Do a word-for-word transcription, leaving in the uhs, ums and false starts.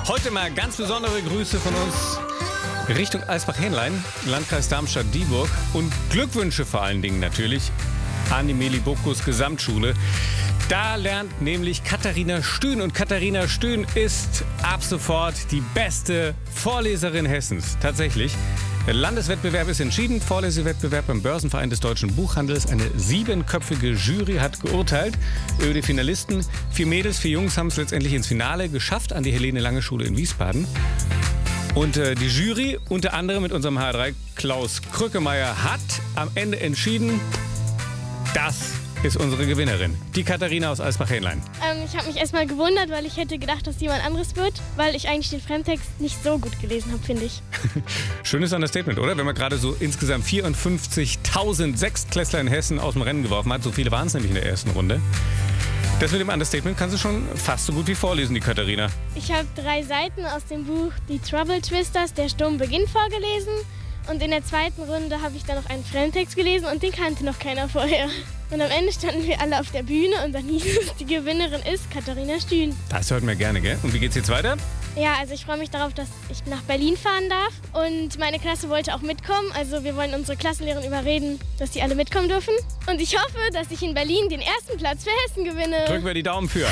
Heute mal ganz besondere Grüße von uns Richtung Eisbach-Hähnlein, Landkreis Darmstadt-Dieburg und Glückwünsche vor allen Dingen natürlich an die Meli-Bokus Gesamtschule. Da lernt nämlich Katharina Stühn und Katharina Stühn ist ab sofort die beste Vorleserin Hessens. Tatsächlich. Der Landeswettbewerb ist entschieden. Vorlesewettbewerb beim Börsenverein des Deutschen Buchhandels. Eine siebenköpfige Jury hat geurteilt über die Finalisten. Vier Mädels, vier Jungs haben es letztendlich ins Finale geschafft an die Helene-Lange-Schule in Wiesbaden. Und äh, die Jury, unter anderem mit unserem H drei Klaus Krückemeier, hat am Ende entschieden, das ist unsere Gewinnerin, die Katharina aus Eisbach-Hähnlein. Ähm, ich habe mich erstmal gewundert, weil ich hätte gedacht, dass jemand anderes wird, weil ich eigentlich den Fremdtext nicht so gut gelesen habe, finde ich. Schönes Understatement, oder? Wenn man gerade so insgesamt vierundfünfzigtausend Sechstklässler in Hessen aus dem Rennen geworfen hat. So viele waren es nämlich in der ersten Runde. Das mit dem Understatement kann sie schon fast so gut wie vorlesen, die Katharina. Ich habe drei Seiten aus dem Buch Die Trouble Twisters, der Sturm beginnt vorgelesen. Und in der zweiten Runde habe ich dann noch einen Fremdtext gelesen und den kannte noch keiner vorher. Und am Ende standen wir alle auf der Bühne und dann hieß es, die Gewinnerin ist Katharina Stühn. Das hört man gerne, gell? Und wie geht's jetzt weiter? Ja, also ich freue mich darauf, dass ich nach Berlin fahren darf. Und meine Klasse wollte auch mitkommen. Also wir wollen unsere Klassenlehrerin überreden, dass die alle mitkommen dürfen. Und ich hoffe, dass ich in Berlin den ersten Platz für Hessen gewinne. Drücken wir die Daumen für.